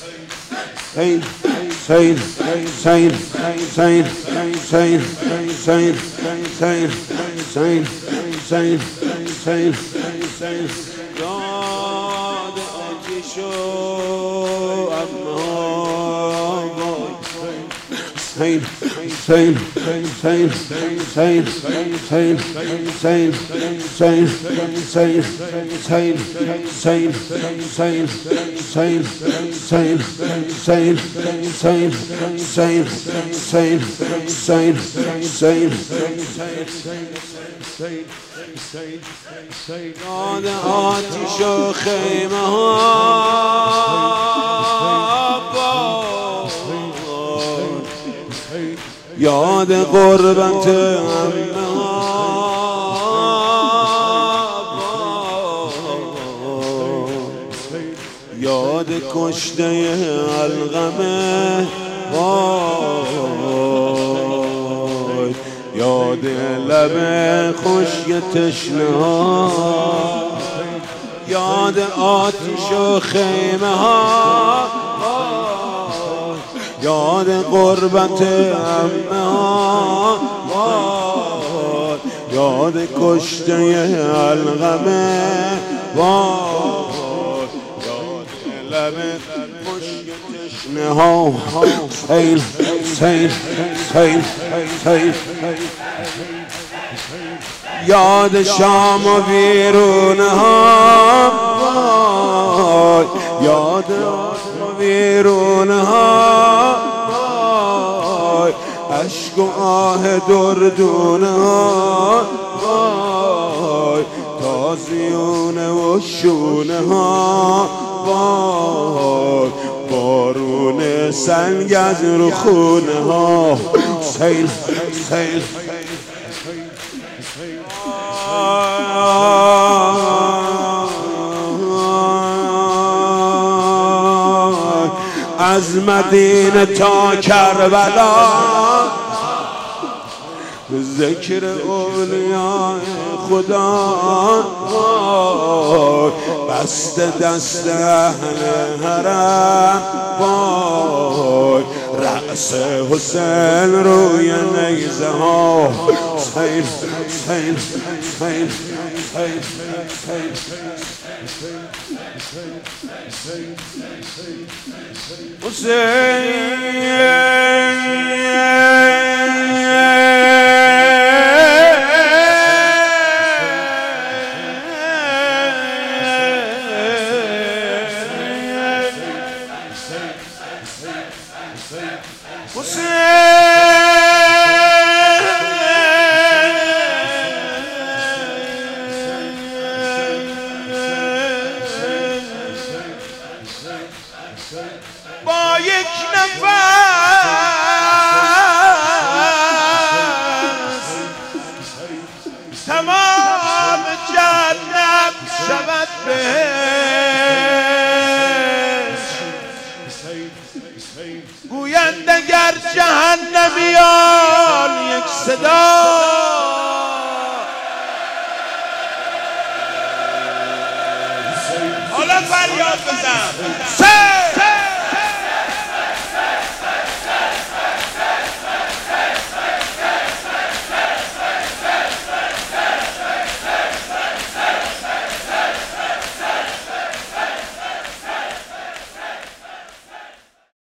یاد آتیشو اما یاد آتیش و خیمه ها یاد غربت عمه یاد کشته علقمه یاد لب خشک تشنه ها یاد آتش و خیمه ها یاد غربت عمه ها یاد کشته علقمه یاد لب خشک تشنه ها یاد شام و ویرونه ها یاد ویرونه ها عشق و آه دردونه ها تازیونه و شونه ها بارون سنگ از رو خونه ها سیل از مدینه تا کربلا ذکر اولیاء خدا بست دست اهل حرم رأس حسین روی نیزه ها با یک نفس تمام جهنم شود بهشت گویند اگر جهنمیان یک صدا حالا فریاد بزن